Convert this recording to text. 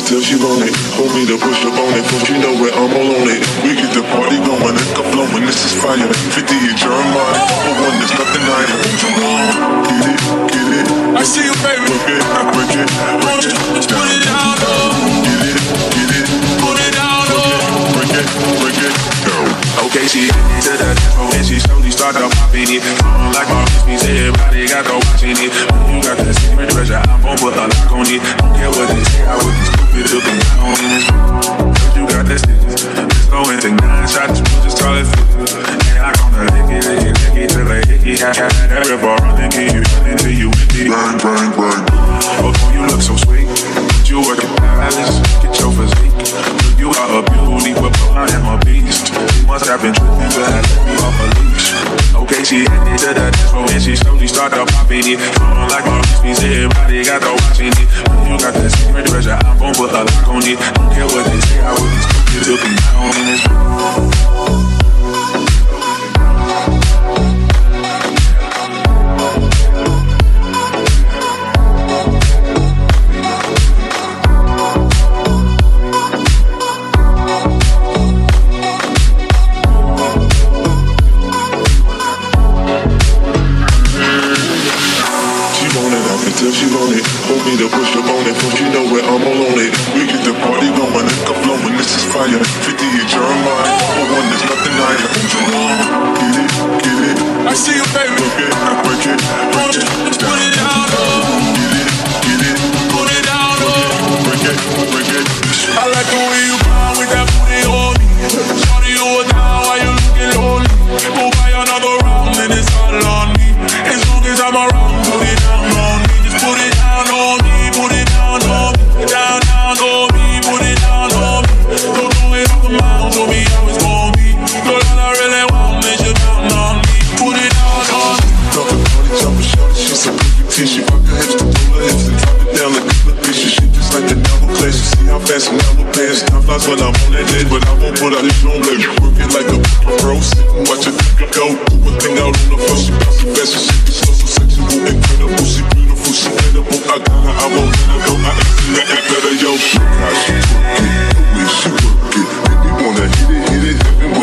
till she want it. Hold me to push up on it, don't you know where I'm all on it. We get the party going, liquor flowing, this is fire. 50 in Jeremiah, for one, there's nothing higher. Get it, I see you, baby. work it, break it, break it, Put it down, get it, put it down, break it, down. Okay, she hit me to the dance floor and she slowly started popping it. Like my wrist, everybody got to watching it. When you got that secret treasure, I'm gon' put a lock on it. Don't care what they say, I wouldn't stupid looking down in this. Cause you got that stitches. Let's go and take 9 shots, we'll just call it 50. And I'm gonna lick it till I hit it. I got that river running, can you run until you empty? Bang. Although you look so sweet, you work at Palace, get your physique. You are a beauty, but I am a beast. You must have been tripping to have let me off a leash. Okay, she headed to the dance floor and she slowly started popping it. Like my wrist, everybody got to watching it. When you got that secret treasure, I'm gon' put a lock on it. Don't care what they say, I wouldn't stupid looking down in this. Till she want it, hold me to push up on it, don't you know where I'm all on it. We get the party going, liquor flowing, this is fire. 50 in Jeremiah, for one, there's nothing higher. Get it, I see you, baby. work it, break it, Put it down, get it, put it down, break it. I like the way you grind with that booty on me. Shawty, you were down while you looking lonely. Go buy another round and it's all on me. As long as I'm around, put it down on me. Just put it down on me, put it down on me. Down on me, put it down on me. Don't know it off the mound, show me how it's gon' be. Girl, all I really want is you down on me. Put it down on me. Talking party, jumping shorty, she's so pretty tissue. Rock her hips to roll her hips and drop it down like a flip issue. She just like the double class, you see how fast and double pass. Time flies when I'm on that head, but I won't put out this on baby. Work it like a pro, sit and watch it go. Do a thing out on the floor, she bounce it fast, she be so sexual, incredible. She beautiful, she edible. I got her, I won't let her go. I ain't seen nothing better, yo. How she work it, the way she work it. Baby wanna hit it,